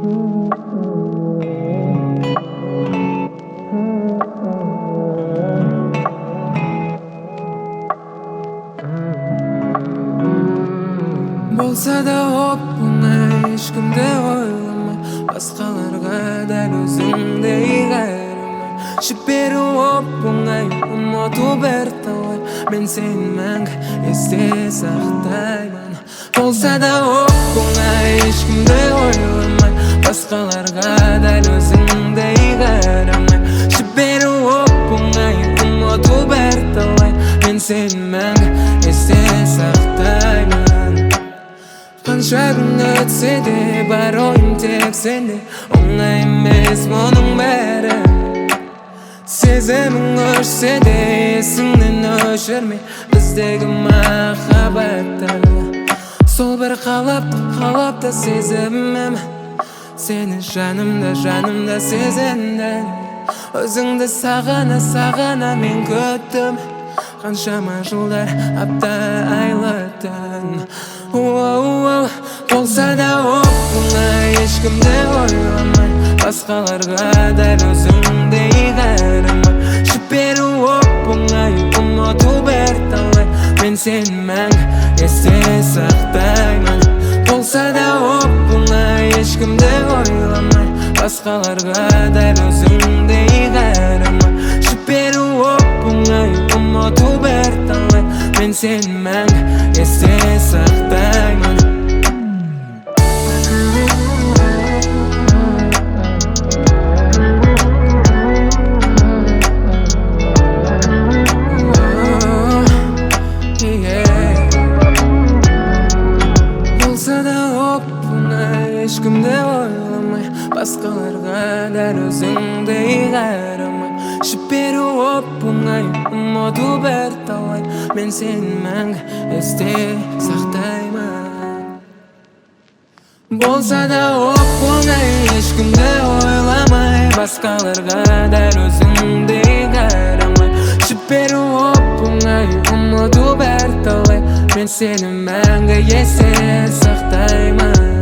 Болса да оп-оңай, ешкімді ойламай, басқаларға дәл өзіңдей қайрамай. Жіберу оп-оңай, ұмыту бірталай, мен сені мәңгі есте сақтаймын. Болса да оп-оңай, ешкімді ойламай, басқаларға дәл өзіңдей қайрамай. Жіберу оп-оңай, ұмыту бірталай, мен сені мәңгі есте сақтаймын. Қанша күн өтсе де бар ойым тек сенде, оңай емес мұның бәрі. Сезімің өшсе де есіңнен өшірме біздегі махаббатты. Сол бір қалапты сезімім, сені жанымда сезінді. Өзіңді сағана мен күттім, қаншама жылдар, апта, айлы түн. Болса да оп-оңай, ешкімді ойламай, басқаларға дәл өзіңдей қайрамай. Жіберу оп-оңай, ұмыту бірталай, мен сені мәңгі есте сақтаймын. Болса да оп-оңай, ешкімді ойламай, басқаларға дәл өзіңдей қайрамай. Жіберу оп-оңай, ұмыту бірталай, мен сені мәңгі есте сақтаймын. Болса да оп-оңай, ешкімді ойламай, басқаларға дәл өзіңдей қайрамай. Жіберу оп-оңай, ұмыту бірталай, мен сені мәңгі есте сақтаймын. Болса да оп-оңай, ешкімді ойламай, басқаларға дәл өзіңдей қайрамай. Жіберу оп-оңай, ұмыту бірталай, мен сені мәңгі есте сақтаймын.